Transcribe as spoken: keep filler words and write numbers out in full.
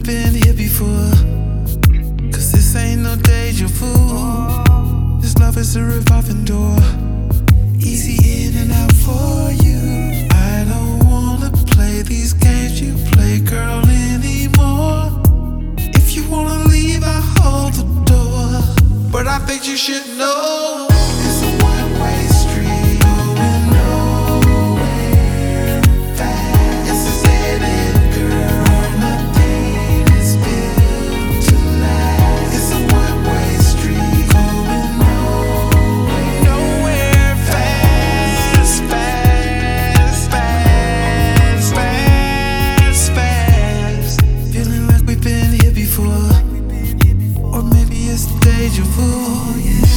been here before. Cause this ain't no deja vu. This love is a revolving door. Easy in and out for you. I don't wanna play these games you play, girl, anymore. If you wanna leave, I hold the door. But I think you should know it's a one-way street going nowhere fast. It's a dead end, girl. Nothing is built to last. It's a one-way street going nowhere, nowhere fast, fast, fast, fast, fast. Feeling like we've been here before, or maybe it's deja vu.